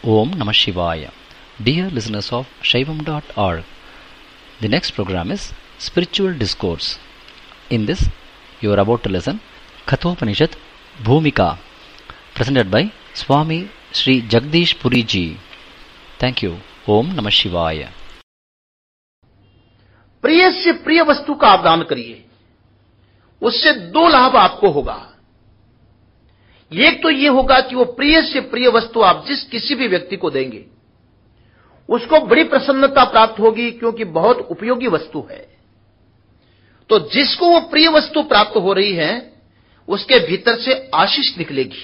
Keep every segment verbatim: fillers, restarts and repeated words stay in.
Om Namah Shivaya. Dear listeners of Shaivam dot org, the next program is Spiritual Discourse. In this, you are about to listen Kathopanishad Bhumika, presented by Swami Sri Jagdish Puri Ji. Thank you. Om Namah Shivaya. प्रिय से प्रिय वस्तु का आप दान करिए, उससे दो लाभ आपको होगा। एक तो यह होगा कि वो प्रिय से प्रिय वस्तु आप जिस किसी भी व्यक्ति को देंगे उसको बड़ी प्रसन्नता प्राप्त होगी, क्योंकि बहुत उपयोगी वस्तु है। तो जिसको वो प्रिय वस्तु प्राप्त हो रही है उसके भीतर से आशीष निकलेगी,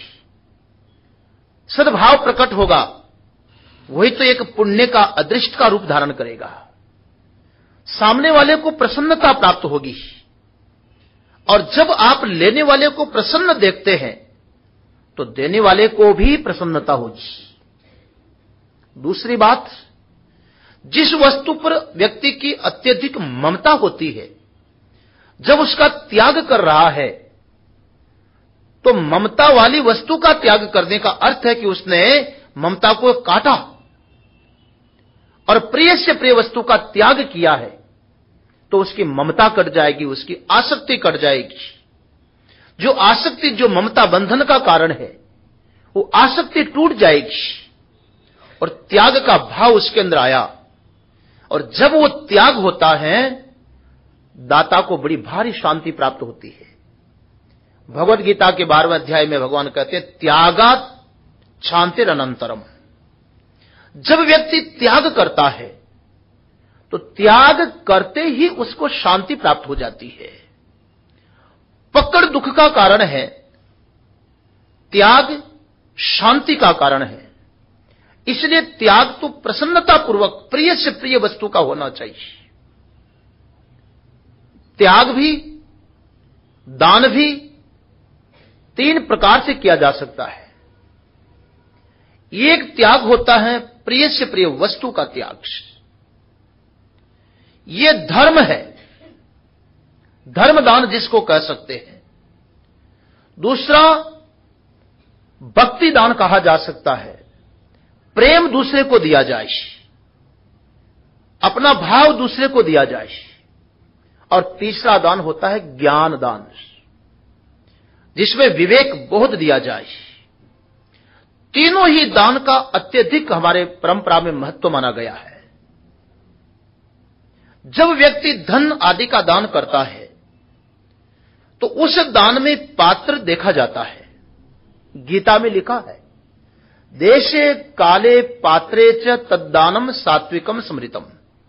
सद्भाव प्रकट होगा, वही तो एक पुण्य का अदृष्ट का रूप धारण करेगा। सामने वाले को प्रसन्नता प्राप्त होगी, और जब आप लेने वाले को प्रसन्न देखते हैं तो देने वाले को भी प्रसन्नता होगी। दूसरी बात, जिस वस्तु पर व्यक्ति की अत्यधिक ममता होती है, जब उसका त्याग कर रहा है तो ममता वाली वस्तु का त्याग करने का अर्थ है कि उसने ममता को काटा, और प्रिय से प्रिय वस्तु का त्याग किया है तो उसकी ममता कट जाएगी, उसकी आसक्ति कट जाएगी। जो आसक्ति, जो ममता बंधन का कारण है, वो आसक्ति टूट जाएगी और त्याग का भाव उसके अंदर आया। और जब वो त्याग होता है, दाता को बड़ी भारी शांति प्राप्त होती है। भगवद गीता के बारहवें अध्याय में भगवान कहते हैं, त्यागात् शांतिरनंतरम। जब व्यक्ति त्याग करता है तो त्याग करते ही उसको शांति प्राप्त हो जाती है। पकड़ दुख का कारण है, त्याग शांति का कारण है। इसलिए त्याग तो प्रसन्नता पूर्वक प्रिय से प्रिय वस्तु का होना चाहिए। त्याग भी, दान भी तीन प्रकार से किया जा सकता है। एक त्याग होता है प्रिय से प्रिय वस्तु का त्याग, यह धर्म है, धर्मदान जिसको कह सकते हैं। दूसरा भक्ति दान कहा जा सकता है, प्रेम दूसरे को दिया जाए, अपना भाव दूसरे को दिया जाए। और तीसरा दान होता है ज्ञान दान, जिसमें विवेक बोध दिया जाए। तीनों ही दान का अत्यधिक हमारे परंपरा में महत्व माना गया है। जब व्यक्ति धन आदि का दान करता है तो उस दान में पात्र देखा जाता है। गीता में लिखा है, देशे काले पात्रे च तद्दानम सात्विकम स्मृतम।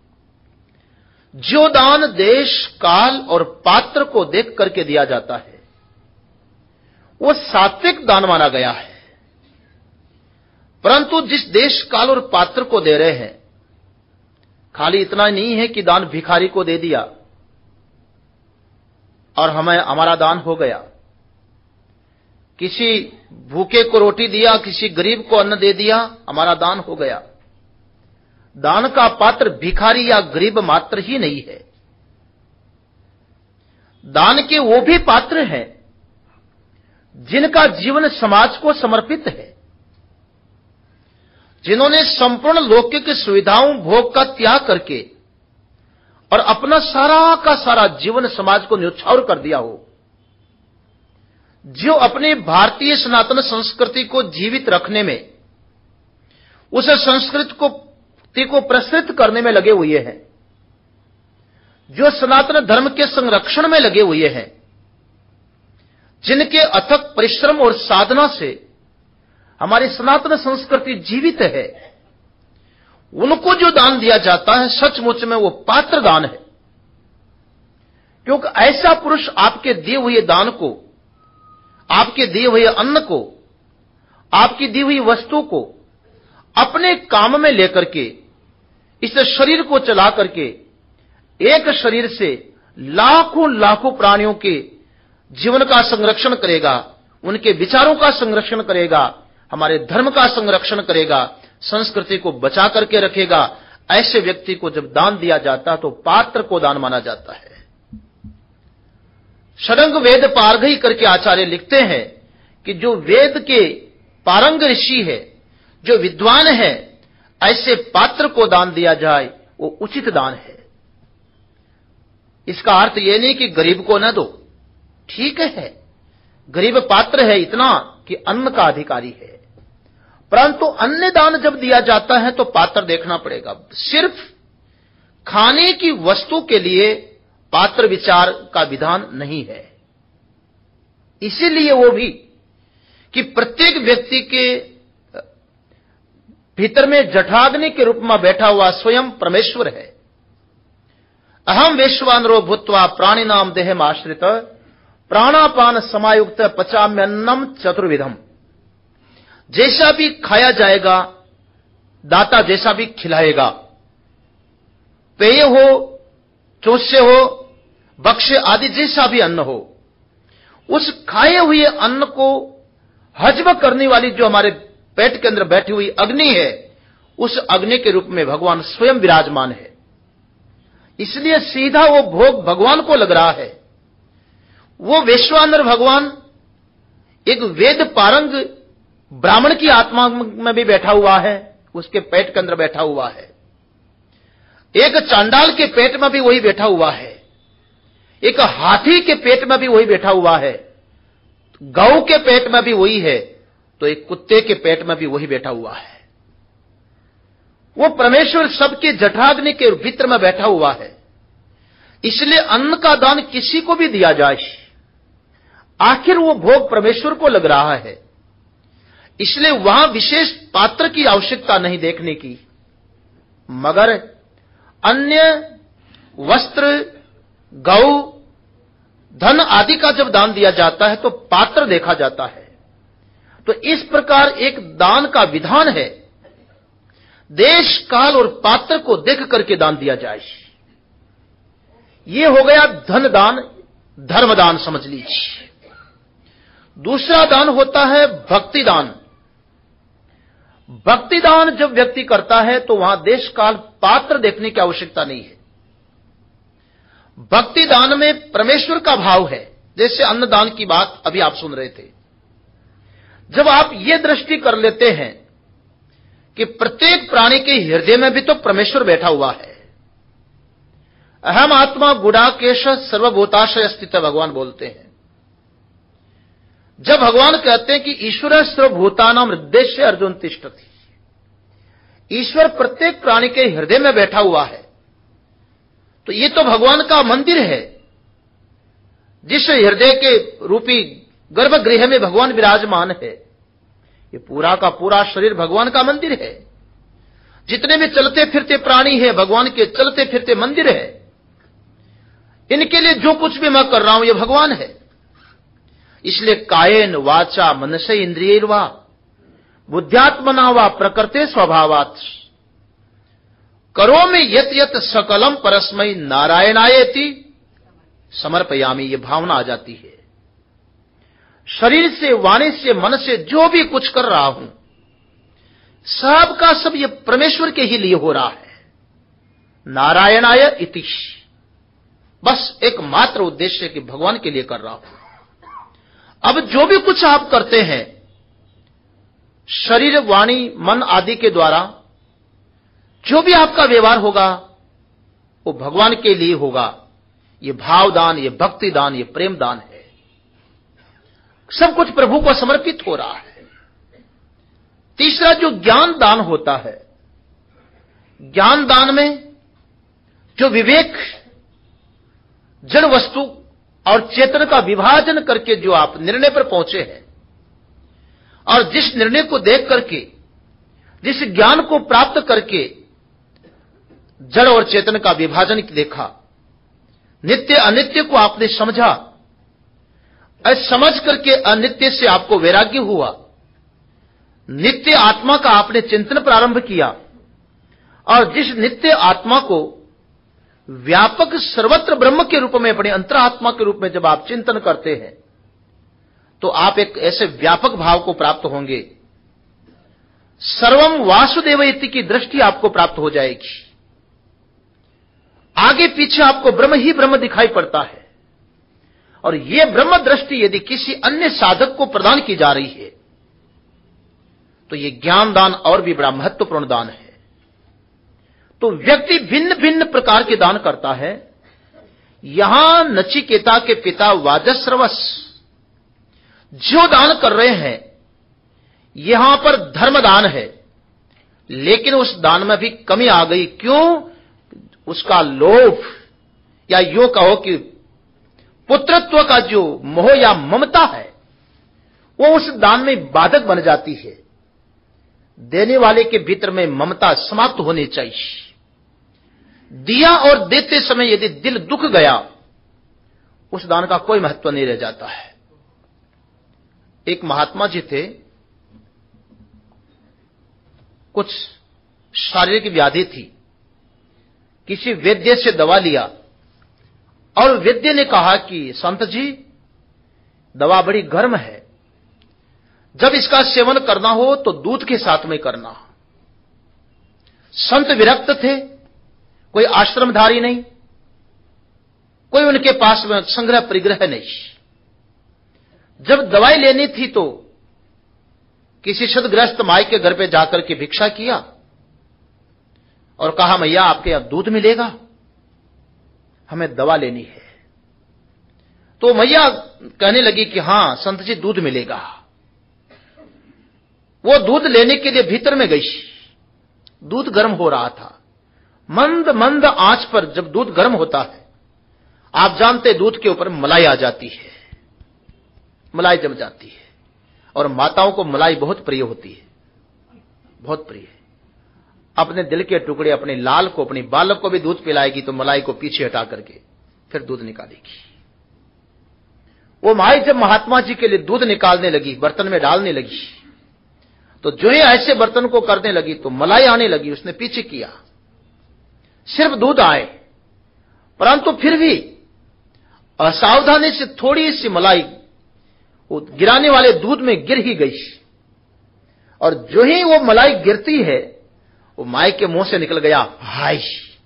जो दान देश, काल और पात्र को देख करके दिया जाता है वो सात्विक दान माना गया है। परंतु जिस देश, काल और पात्र को दे रहे हैं, खाली इतना नहीं है कि दान भिखारी को दे दिया और हमें हमारा दान हो गया। किसी भूखे को रोटी दिया, किसी गरीब को अन्न दे दिया, हमारा दान हो गया। दान का पात्र भिखारी या गरीब मात्र ही नहीं है। दान के वो भी पात्र हैं जिनका जीवन समाज को समर्पित है, जिन्होंने संपूर्ण लौकिक सुविधाओं भोग का त्याग करके और अपना सारा का सारा जीवन समाज को न्यौछावर कर दिया हो, जो अपने भारतीय सनातन संस्कृति को जीवित रखने में, उस संस्कृति को को प्रसरित करने में लगे हुए हैं, जो सनातन धर्म के संरक्षण में लगे हुए हैं, जिनके अथक परिश्रम और साधना से हमारी सनातन संस्कृति जीवित है, उनको जो दान दिया जाता है सचमुच में वो पात्र दान है। क्योंकि ऐसा पुरुष आपके दिए हुए दान को, आपके दिए हुए अन्न को, आपकी दी हुई वस्तु को अपने काम में लेकर के, इस शरीर को चला करके एक शरीर से लाखों लाखों प्राणियों के जीवन का संरक्षण करेगा, उनके विचारों का संरक्षण करेगा, हमारे धर्म का संरक्षण करेगा, संस्कृति को बचा करके रखेगा। ऐसे व्यक्ति को जब दान दिया जाता है तो पात्र को दान माना जाता है। षडंग वेद पारंगई करके आचार्य लिखते हैं कि जो वेद के पारंग ऋषि है, जो विद्वान है ऐसे पात्र को दान दिया जाए वो उचित दान है। इसका अर्थ यह नहीं कि गरीब को न दो, ठीक है, गरीब पात्र है इतना कि अन्न का अधिकारी है, परंतु अन्य दान जब दिया जाता है तो पात्र देखना पड़ेगा। सिर्फ खाने की वस्तु के लिए पात्र विचार का विधान नहीं है। इसीलिए वो भी कि प्रत्येक व्यक्ति के भीतर में जठाग्नि के रूप में बैठा हुआ स्वयं परमेश्वर है। अहम वैश्वानरो भूत्वा प्राणिनाम देहम आश्रित प्राणापान समायुक्त पचाम्यन्नम चतुर्विधम। जैसा भी खाया जाएगा, दाता जैसा भी खिलाएगा, पेय हो, चोष्य हो, भक्ष्य आदि जैसा भी अन्न हो, उस खाए हुए अन्न को हजम करने वाली जो हमारे पेट के अंदर बैठी हुई अग्नि है, उस अग्नि के रूप में भगवान स्वयं विराजमान है। इसलिए सीधा वो भोग भगवान को लग रहा है। वो वैश्वानर भगवान एक वेद पारंग ब्राह्मण की आत्मा में भी बैठा हुआ है, उसके पेट के अंदर बैठा हुआ है। एक चांडाल के पेट में भी वही बैठा हुआ है, एक हाथी के पेट में भी वही बैठा हुआ है, गौ के पेट में भी वही है, तो एक कुत्ते के पेट में भी वही बैठा हुआ है। वो परमेश्वर सबके जठाग्नि के भीतर में बैठा हुआ है। इसलिए अन्न का दान किसी को भी दिया जाए, आखिर वो भोग परमेश्वर को लग रहा है। इसलिए वहां विशेष पात्र की आवश्यकता नहीं देखने की, मगर अन्य वस्त्र, गौ, धन आदि का जब दान दिया जाता है तो पात्र देखा जाता है। तो इस प्रकार एक दान का विधान है, देश काल और पात्र को देख करके दान दिया जाए। यह हो गया धन दान, धर्म दान समझ लीजिए। दूसरा दान होता है भक्ति दान। भक्ति दान जब व्यक्ति करता है तो वहां देश काल पात्र देखने की आवश्यकता नहीं है। भक्ति दान में परमेश्वर का भाव है, जैसे अन्नदान की बात अभी आप सुन रहे थे। जब आप ये दृष्टि कर लेते हैं कि प्रत्येक प्राणी के हृदय में भी तो परमेश्वर बैठा हुआ है। अहम आत्मा गुडाकेश सर्वभूताशय स्थित भगवान बोलते हैं। जब भगवान कहते हैं कि ईश्वर सर्वभूतानाम हृदय अर्जुन तिष्ठति, ईश्वर प्रत्येक प्राणी के हृदय में बैठा हुआ है, तो ये तो भगवान का मंदिर है। जिस हृदय के रूपी गर्भगृह में भगवान विराजमान है, ये पूरा का पूरा शरीर भगवान का मंदिर है। जितने भी चलते फिरते प्राणी है भगवान के चलते फिरते मंदिर है। इनके लिए जो कुछ भी मैं कर रहा हूं ये भगवान है। इसलिए कायेन वाचा मनसे इंद्रियैर्वा बुद्ध्यात्मना वा प्रकृते स्वभावात् करोमि यत यत सकलम परस्मै नारायणायेति समर्पयामि, ये भावना आ जाती है। शरीर से, वाणी से, मन से जो भी कुछ कर रहा हूं सब का सब ये परमेश्वर के ही लिए हो रहा है। नारायणाय इति, बस एकमात्र उद्देश्य कि भगवान के लिए कर रहा हूं। अब जो भी कुछ आप करते हैं शरीर, वाणी, मन आदि के द्वारा, जो भी आपका व्यवहार होगा वो भगवान के लिए होगा। ये भावदान, ये भक्ति दान, ये प्रेम दान है। सब कुछ प्रभु को समर्पित हो रहा है। तीसरा जो ज्ञान दान होता है, ज्ञान दान में जो विवेक, जड़ वस्तु और चेतन का विभाजन करके जो आप निर्णय पर पहुंचे हैं, और जिस निर्णय को देख करके, जिस ज्ञान को प्राप्त करके जड़ और चेतन का विभाजन देखा, नित्य अनित्य को आपने समझा, समझ करके अनित्य से आपको वैराग्य हुआ, नित्य आत्मा का आपने चिंतन प्रारंभ किया, और जिस नित्य आत्मा को व्यापक सर्वत्र ब्रह्म के रूप में, अपने अंतरात्मा के रूप में जब आप चिंतन करते हैं तो आप एक ऐसे व्यापक भाव को प्राप्त होंगे। सर्वम वासुदेव इति की दृष्टि आपको प्राप्त हो जाएगी। आगे पीछे आपको ब्रह्म ही ब्रह्म दिखाई पड़ता है। और यह ब्रह्म दृष्टि यदि किसी अन्य साधक को प्रदान की जा रही है तो ये ज्ञान दान और भी बड़ा महत्वपूर्ण दान है। तो व्यक्ति भिन्न भिन्न प्रकार के दान करता है। यहां नचिकेता के पिता वाजस्रवस जो दान कर रहे हैं, यहां पर धर्म दान है, लेकिन उस दान में भी कमी आ गई। क्यों? उसका लोभ, या यूं कहो कि पुत्रत्व का जो मोह या ममता है, वो उस दान में बाधक बन जाती है। देने वाले के भीतर में ममता समाप्त होनी चाहिए। दिया और देते समय यदि दिल दुख गया, उस दान का कोई महत्व नहीं रह जाता है। एक महात्मा जी थे, कुछ शारीरिक व्याधि थी, किसी वैद्य से दवा लिया और वैद्य ने कहा कि संत जी, दवा बड़ी गर्म है, जब इसका सेवन करना हो तो दूध के साथ में करना। संत विरक्त थे, कोई आश्रमधारी नहीं, कोई उनके पास में संग्रह परिग्रह नहीं। जब दवाई लेनी थी तो किसी शतग्रस्त माई के घर पे जाकर के भिक्षा किया और कहा, मैया आपके यहां दूध मिलेगा, हमें दवा लेनी है। तो मैया कहने लगी कि हां संत जी दूध मिलेगा। वो दूध लेने के लिए भीतर में गई। दूध गर्म हो रहा था। मंद मंद आंच पर जब दूध गर्म होता है, आप जानते दूध के ऊपर मलाई आ जाती है, मलाई जम जाती है। और माताओं को मलाई बहुत प्रिय होती है, बहुत प्रिय। अपने दिल के टुकड़े, अपने लाल को, अपनी बालक को भी दूध पिलाएगी तो मलाई को पीछे हटा करके फिर दूध निकालेगी। वो माई जब महात्मा जी के लिए दूध निकालने लगी, बर्तन में डालने लगी, तो जो ही ऐसे बर्तन को करने लगी तो मलाई आने लगी। उसने पीछे किया, सिर्फ दूध आए, परंतु फिर भी असावधानी से थोड़ी सी मलाई वो गिराने वाले दूध में गिर ही गई। और जो ही वो मलाई गिरती है, वो माई के मुंह से निकल गया हाय,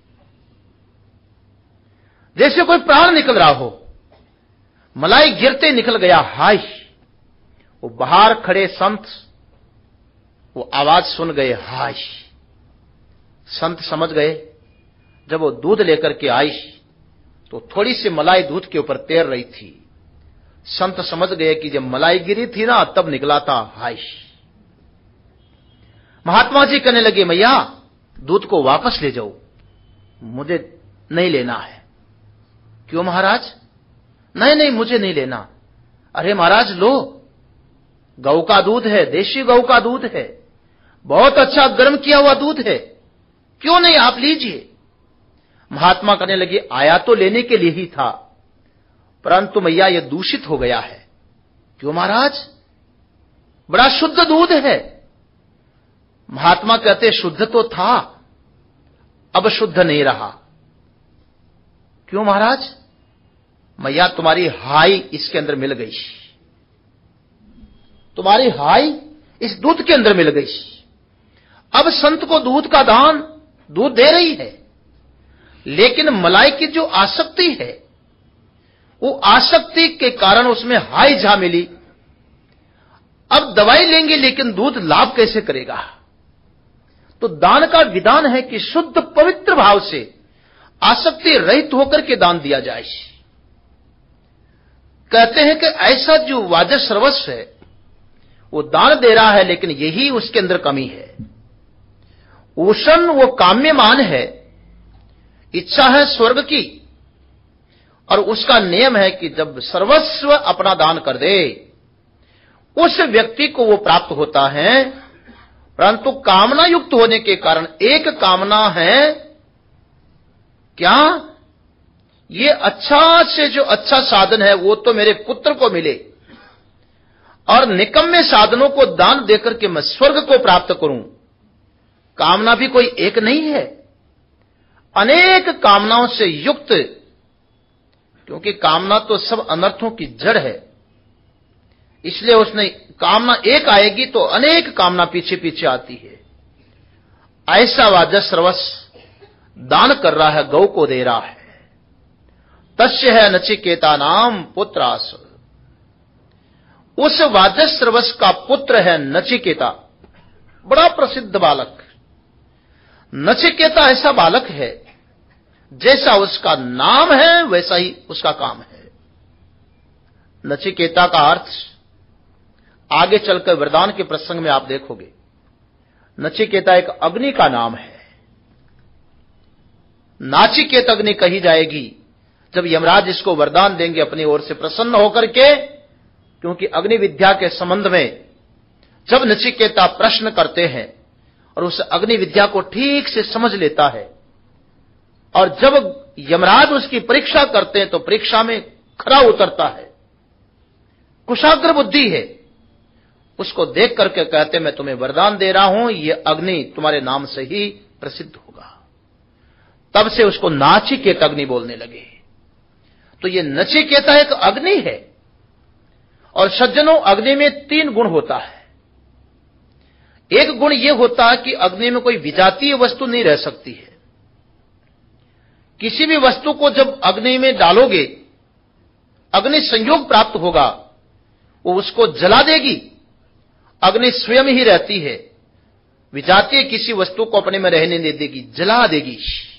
जैसे कोई प्राण निकल रहा हो। मलाई गिरते निकल गया हाय। वो बाहर खड़े संत वो आवाज सुन गए हाय। संत समझ गए। जब वो दूध लेकर के आई तो थोड़ी सी मलाई दूध के ऊपर तैर रही थी। संत समझ गए कि जब मलाई गिरी थी ना, तब निकला था हाय। महात्मा जी कहने लगे, मैया दूध को वापस ले जाओ, मुझे नहीं लेना है। क्यों महाराज? नहीं नहीं, मुझे नहीं लेना। अरे महाराज लो, गौ का दूध है, देशी गौ का दूध है, बहुत अच्छा गर्म किया हुआ दूध है, क्यों नहीं, आप लीजिए। महात्मा कहने लगे, आया तो लेने के लिए ही था, परंतु मैया यह दूषित हो गया है। क्यों महाराज? बड़ा शुद्ध दूध है। महात्मा कहते, शुद्ध तो था, अब शुद्ध नहीं रहा। क्यों महाराज? मैया तुम्हारी हाई इसके अंदर मिल गई, तुम्हारी हाई इस दूध के अंदर मिल गई। अब संत को दूध का दान दूध दे रही है, लेकिन मलाई की जो आसक्ति है, वो आसक्ति के कारण उसमें हाई जा मिली। अब दवाई लेंगे लेकिन दूध लाभ कैसे करेगा? तो दान का विधान है कि शुद्ध पवित्र भाव से आसक्ति रहित होकर के दान दिया जाए। कहते हैं कि ऐसा जो वाजस्रवस है वो दान दे रहा है, लेकिन यही उसके अंदर कमी है। उषण वो काम्यमान है, इच्छा है स्वर्ग की, और उसका नियम है कि जब सर्वस्व अपना दान कर दे उस व्यक्ति को वो प्राप्त होता है। परंतु कामना युक्त होने के कारण एक कामना है क्या, ये अच्छा से जो अच्छा साधन है वो तो मेरे पुत्र को मिले, और निकम्मे साधनों को दान देकर के मैं स्वर्ग को प्राप्त करूं। कामना भी कोई एक नहीं है, अनेक कामनाओं से युक्त, क्योंकि कामना तो सब अनर्थों की जड़ है। इसलिए उसने कामना एक आएगी तो अनेक कामना पीछे पीछे आती है। ऐसा वाजस्रवस दान कर रहा है, गौ को दे रहा है। तस्य है नचिकेता नाम पुत्रास, उस वाजस्रवस का पुत्र है नचिकेता। बड़ा प्रसिद्ध बालक। नचिकेता ऐसा बालक है, जैसा उसका नाम है वैसा ही उसका काम है। नचिकेता का अर्थ आगे चलकर वरदान के प्रसंग में आप देखोगे। नचिकेता एक अग्नि का नाम है। नाचिकेत अग्नि कही जाएगी जब यमराज इसको वरदान देंगे अपनी ओर से प्रसन्न होकर के, क्योंकि अग्नि विद्या के संबंध में जब नचिकेता प्रश्न करते हैं और उस अग्नि विद्या को ठीक से समझ लेता है, और जब यमराज उसकी परीक्षा करते हैं तो परीक्षा में खरा उतरता है, कुशाग्र बुद्धि है, उसको देख करके कहते मैं तुम्हें वरदान दे रहा हूं, यह अग्नि तुम्हारे नाम से ही प्रसिद्ध होगा। तब से उसको नाचिकेत अग्नि बोलने लगे। तो ये नचिकेता एक अग्नि है। और सज्जनों, अग्नि में तीन गुण होता है। एक गुण यह होता है कि अग्नि में कोई विजातीय वस्तु नहीं रह सकती है। किसी भी वस्तु को जब अग्नि में डालोगे, अग्नि संयोग प्राप्त होगा, वो उसको जला देगी। अग्नि स्वयं ही रहती है, विजातीय किसी वस्तु को अपने में रहने नहीं देगी, जला देगी।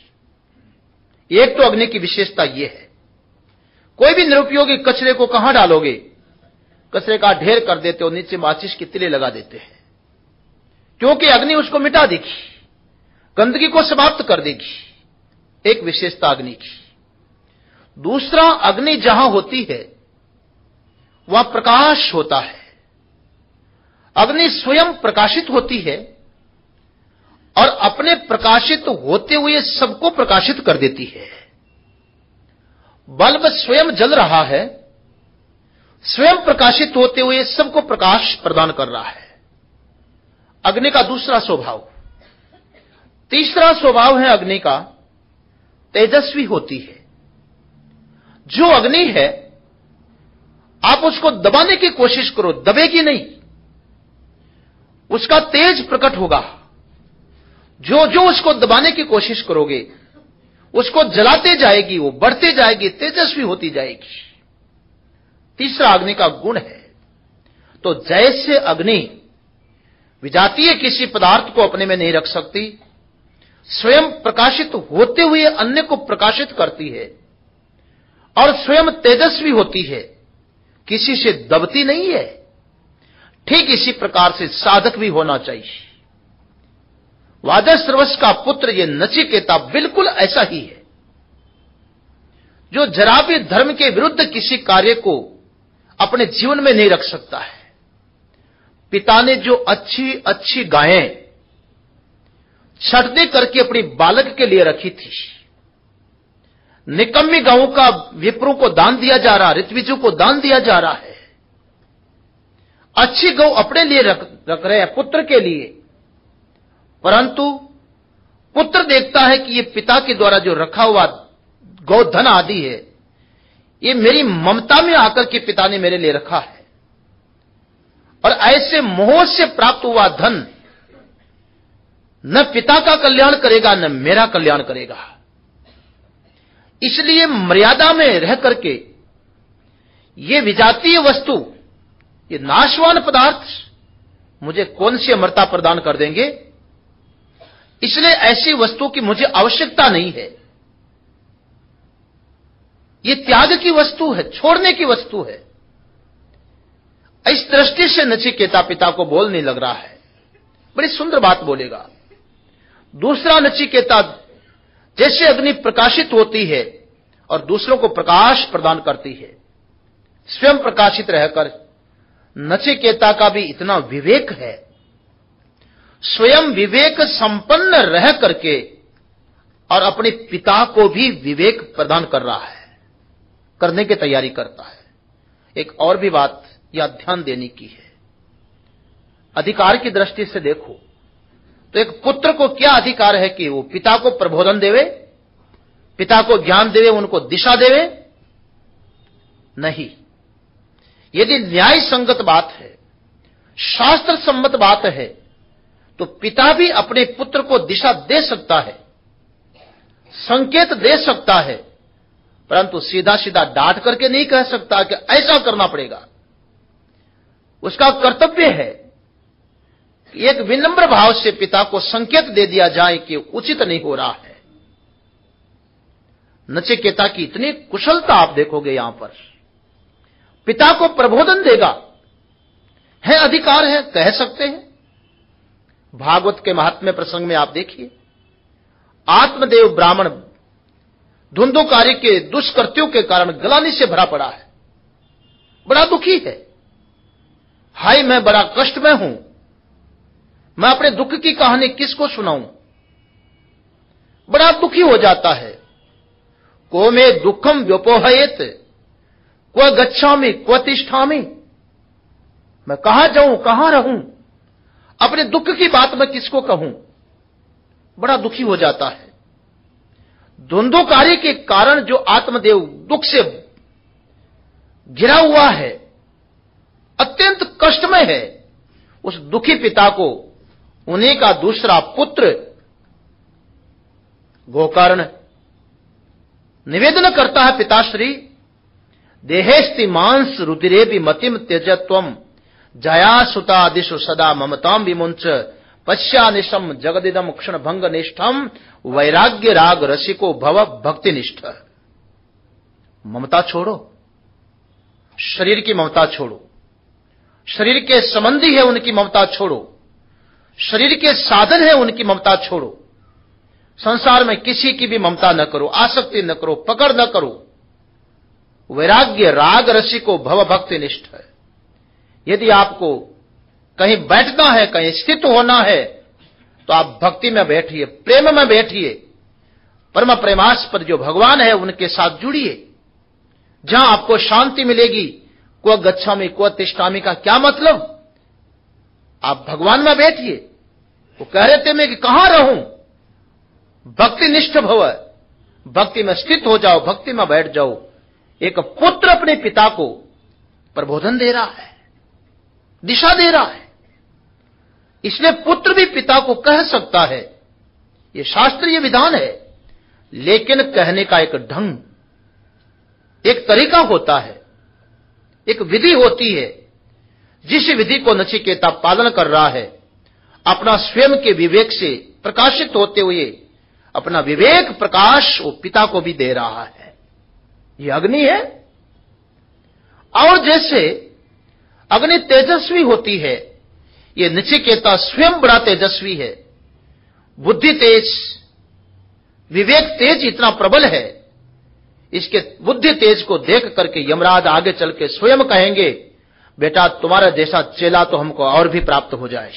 एक तो अग्नि की विशेषता यह है। कोई भी निरुपयोगी कचरे को कहां डालोगे, कचरे का ढेर कर देते हो, नीचे माचिस की तिले लगा देते हैं, क्योंकि अग्नि उसको मिटा देगी, गंदगी को समाप्त कर देगी। एक विशेषता अग्नि की। दूसरा, अग्नि जहां होती है वहां प्रकाश होता है। अग्नि स्वयं प्रकाशित होती है और अपने प्रकाशित होते हुए सबको प्रकाशित कर देती है। बल्ब स्वयं जल रहा है, स्वयं प्रकाशित होते हुए सबको प्रकाश प्रदान कर रहा है। अग्नि का दूसरा स्वभाव। तीसरा स्वभाव है अग्नि का, तेजस्वी होती है। जो अग्नि है, आप उसको दबाने की कोशिश करो, दबेगी नहीं, उसका तेज प्रकट होगा। जो जो उसको दबाने की कोशिश करोगे, उसको जलाते जाएगी, वो बढ़ते जाएगी, तेजस्वी होती जाएगी। तीसरा अग्नि का गुण है। तो जैसे अग्नि विजातीय किसी पदार्थ को अपने में नहीं रख सकती, स्वयं प्रकाशित होते हुए अन्य को प्रकाशित करती है और स्वयं तेजस्वी होती है, किसी से दबती नहीं है, ठीक इसी प्रकार से साधक भी होना चाहिए। वाजश्रवस का पुत्र ये नचिकेता बिल्कुल ऐसा ही है, जो जरा भी धर्म के विरुद्ध किसी कार्य को अपने जीवन में नहीं रख सकता है। पिता ने जो अच्छी अच्छी गायें छटनी करके अपनी बालक के लिए रखी थी, निकम्मी गांवों का विप्रों को दान दिया जा रहा, ऋत्विजों को दान दिया जा रहा है। अच्छी गौ अपने लिए रख, रख रहे हैं, पुत्र के लिए, परंतु पुत्र देखता है कि ये पिता के द्वारा जो रखा हुआ गौधन आदि है, ये मेरी ममता में आकर के पिता ने मेरे लिए रखा है, और ऐसे मोह से प्राप्त हुआ धन न पिता का कल्याण करेगा न मेरा कल्याण करेगा। इसलिए मर्यादा में रह करके ये विजातीय वस्तु, ये नाशवान पदार्थ मुझे कौन सी अमरता प्रदान कर देंगे, इसलिए ऐसी वस्तु की मुझे आवश्यकता नहीं है। ये त्याग की वस्तु है, छोड़ने की वस्तु है। इस दृष्टि से नचिकेता पिता को बोलने लग रहा है। बड़ी सुंदर बात बोलेगा। दूसरा, नचिकेता जैसे अग्नि प्रकाशित होती है और दूसरों को प्रकाश प्रदान करती है, स्वयं प्रकाशित रहकर नचिकेता का भी इतना विवेक है, स्वयं विवेक संपन्न रह करके और अपने पिता को भी विवेक प्रदान कर रहा है, करने की तैयारी करता है। एक और भी बात यह ध्यान देने की है। अधिकार की दृष्टि से देखो तो एक पुत्र को क्या अधिकार है कि वो पिता को प्रबोधन देवे, पिता को ज्ञान देवे, उनको दिशा देवे? नहीं। यदि न्याय संगत बात है, शास्त्र सम्मत बात है, तो पिता भी अपने पुत्र को दिशा दे सकता है, संकेत दे सकता है, परंतु सीधा सीधा डांट करके नहीं कह सकता कि ऐसा करना पड़ेगा। उसका कर्तव्य है एक विनम्र भाव से पिता को संकेत दे दिया जाए कि उचित नहीं हो रहा है। नचिकेता की इतनी कुशलता आप देखोगे यहां पर। पिता को प्रबोधन देगा, है अधिकार है, कह सकते हैं। भागवत के महात्म्य प्रसंग में आप देखिए, आत्मदेव ब्राह्मण धुंधुकारी के दुष्कृत्यों के कारण गलानी से भरा पड़ा है, बड़ा दुखी है। हाय मैं बड़ा कष्ट में हूं, मैं अपने दुख की कहानी किसको सुनाऊं? बड़ा दुखी हो जाता है। को मे दुखम व्योपोहयेत क्व गच्छामि क्व तिष्ठामि, मैं कहां जाऊं, कहां रहूं, अपने दुख की बात मैं किसको कहूं? बड़ा दुखी हो जाता है। धुंधुकारी के कारण जो आत्मदेव दुख से घिरा हुआ है, अत्यंत कष्ट में है, उस दुखी पिता को उन्हीं का दूसरा पुत्र गोकर्ण निवेदन करता है, पिताश्री देहेस्ति मांस रुधिरे भी मतिम त्यजत्वम जया सुता दिशु सदा ममताम विमुंच पश्यानिशम जगदिदम क्षण भंग निष्ठम वैराग्य राग रसिको भव भक्ति निष्ठ। ममता छोड़ो, शरीर की ममता छोड़ो, शरीर के संबंधी है उनकी ममता छोड़ो, शरीर के साधन है उनकी ममता छोड़ो, संसार में किसी की भी ममता न करो, आसक्ति न करो, पकड़ न करो। वैराग्य राग रसिको भव भक्ति निष्ठ। यदि आपको कहीं बैठना है, कहीं स्थित होना है, तो आप भक्ति में बैठिए, प्रेम में बैठिए, परम प्रेमास्पद जो भगवान है उनके साथ जुड़िए। जहां आपको शांति मिलेगी, क्व गच्छामि क्व तिष्ठामि का क्या मतलब? आप भगवान में बैठिए। वो कह रहे थे मैं कि कहां रहूं? भक्ति निष्ठ भव, भक्ति में स्थित हो जाओ, भक्ति में बैठ जाओ। एक पुत्र अपने पिता को प्रबोधन दे रहा है, दिशा दे रहा है। इसलिए पुत्र भी पिता को कह सकता है, यह शास्त्रीय विधान है। लेकिन कहने का एक ढंग, एक तरीका होता है, एक विधि होती है। जिस विधि को नचिकेता पालन कर रहा है, अपना स्वयं के विवेक से प्रकाशित होते हुए अपना विवेक प्रकाश वो पिता को भी दे रहा है। यह अग्नि है। और जैसे अग्नि तेजस्वी होती है, ये नचिकेता स्वयं बड़ा तेजस्वी है। बुद्धि तेज, विवेक तेज इतना प्रबल है, इसके बुद्धि तेज को देख करके यमराज आगे चल के स्वयं कहेंगे, बेटा तुम्हारा जैसा चेला तो हमको और भी प्राप्त हो जाए।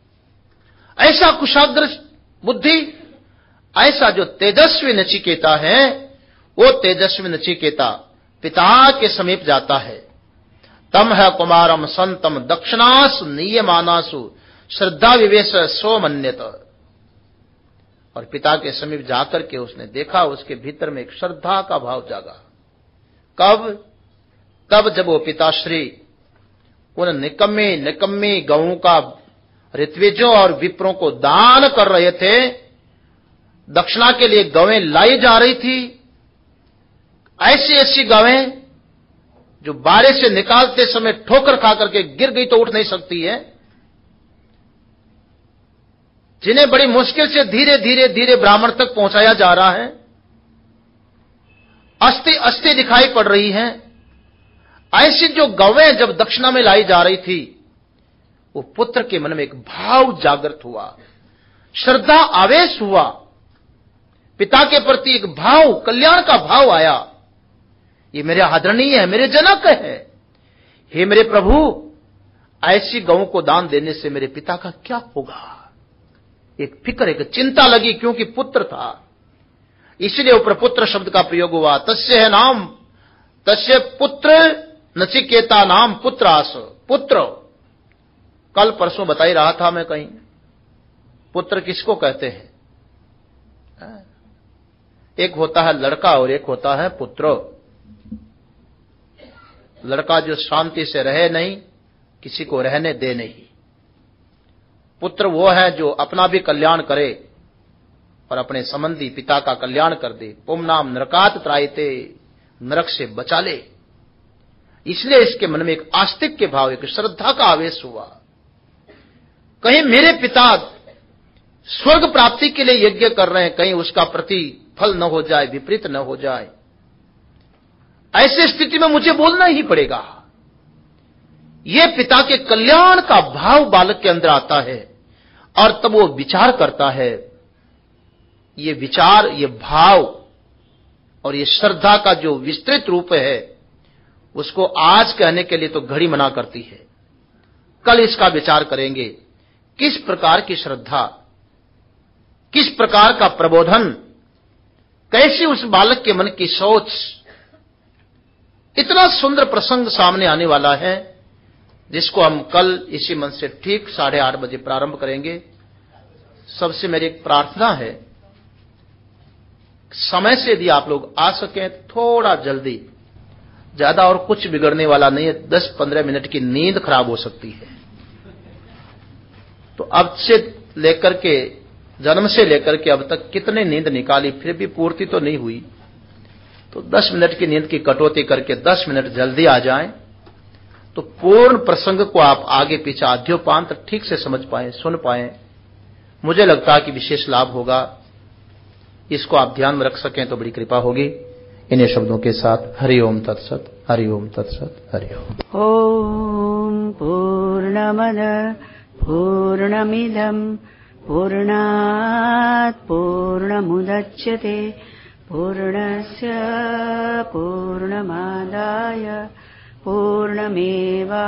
ऐसा कुशाग्र बुद्धि, ऐसा जो तेजस्वी नचिकेता है, वो तेजस्वी नचिकेता पिता के समीप जाता है। तम है कुमारम संतम दक्षिणासु नीयमानासु श्रद्धा विवेश सोमन्यत। और पिता के समीप जाकर के उसने देखा, उसके भीतर में एक श्रद्धा का भाव जागा। कब? तब जब वो पिताश्री उन निकम्मे निकम्मे गौं का ऋत्विजों और विप्रों को दान कर रहे थे। दक्षिणा के लिए गवें लाई जा रही थी। ऐसी ऐसी गवें जो बारिश से निकालते समय ठोकर खा करके गिर गई तो उठ नहीं सकती है, जिन्हें बड़ी मुश्किल से धीरे धीरे धीरे ब्राह्मण तक पहुंचाया जा रहा है, अस्थि अस्थि दिखाई पड़ रही हैं। ऐसी जो गवें जब दक्षिणा में लाई जा रही थी, वो पुत्र के मन में एक भाव जागृत हुआ, श्रद्धा आवेश हुआ, पिता के प्रति एक भाव, कल्याण का भाव आया। ये मेरे आदरणीय है, मेरे जनक है। हे मेरे प्रभु, ऐसी गौ को दान देने से मेरे पिता का क्या होगा? एक फिक्र, एक चिंता लगी, क्योंकि पुत्र था, इसलिए ऊपर पुत्र शब्द का प्रयोग हुआ। तस्य है नाम, तस्य पुत्र नचिकेता नाम पुत्रास। पुत्र, कल परसों बता ही रहा था मैं कहीं, पुत्र किसको कहते हैं? एक होता है लड़का और एक होता है पुत्र। लड़का जो शांति से रहे नहीं, किसी को रहने दे नहीं। पुत्र वो है जो अपना भी कल्याण करे और अपने संबंधी पिता का कल्याण कर दे। पुमनाम नरकात त्रायते, नरक से बचा ले। इसलिए इसके मन में एक आस्तिक के भाव, एक श्रद्धा का आवेश हुआ। कहीं मेरे पिता स्वर्ग प्राप्ति के लिए यज्ञ कर रहे हैं, कहीं उसका प्रतिफल न हो जाए, विपरीत न हो जाए। ऐसी स्थिति में मुझे बोलना ही पड़ेगा। यह पिता के कल्याण का भाव बालक के अंदर आता है और तब वो विचार करता है। ये विचार, ये भाव और ये श्रद्धा का जो विस्तृत रूप है, उसको आज कहने के लिए तो घड़ी मना करती है। कल इसका विचार करेंगे, किस प्रकार की श्रद्धा, किस प्रकार का प्रबोधन, कैसी उस बालक के मन की सोच। इतना सुंदर प्रसंग सामने आने वाला है, जिसको हम कल इसी मन से ठीक साढ़े आठ बजे प्रारंभ करेंगे। सबसे मेरी एक प्रार्थना है, समय से यदि आप लोग आ सकें थोड़ा जल्दी, ज्यादा और कुछ बिगड़ने वाला नहीं है। दस पंद्रह मिनट की नींद खराब हो सकती है। तो अब से लेकर के, जन्म से लेकर के अब तक कितने नींद निकाली, फिर भी पूर्ति तो नहीं हुई। तो दस मिनट की नींद की कटौती करके दस मिनट जल्दी आ जाएं, तो पूर्ण प्रसंग को आप आगे पीछे आद्योपांत ठीक से समझ पाएं, सुन पाएं। मुझे लगता है कि विशेष लाभ होगा। इसको आप ध्यान में रख सकें तो बड़ी कृपा होगी। इन्हीं शब्दों के साथ हरि ओम तत्सत, हरि ओम तत्सत, हरि ओम। ओम पूर्णमद पूर्णमिदं पूर्णात् पूर्णमुदच्यते पूर्णस्य पूर्णमादाय पूर्णमेवावशिष्यते।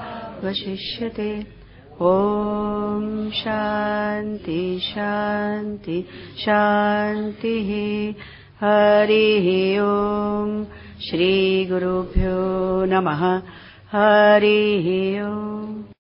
ओम शांति शांति शांतिः। हरिः ओम। श्री गुरुभ्यो नमः। हरिः ओम।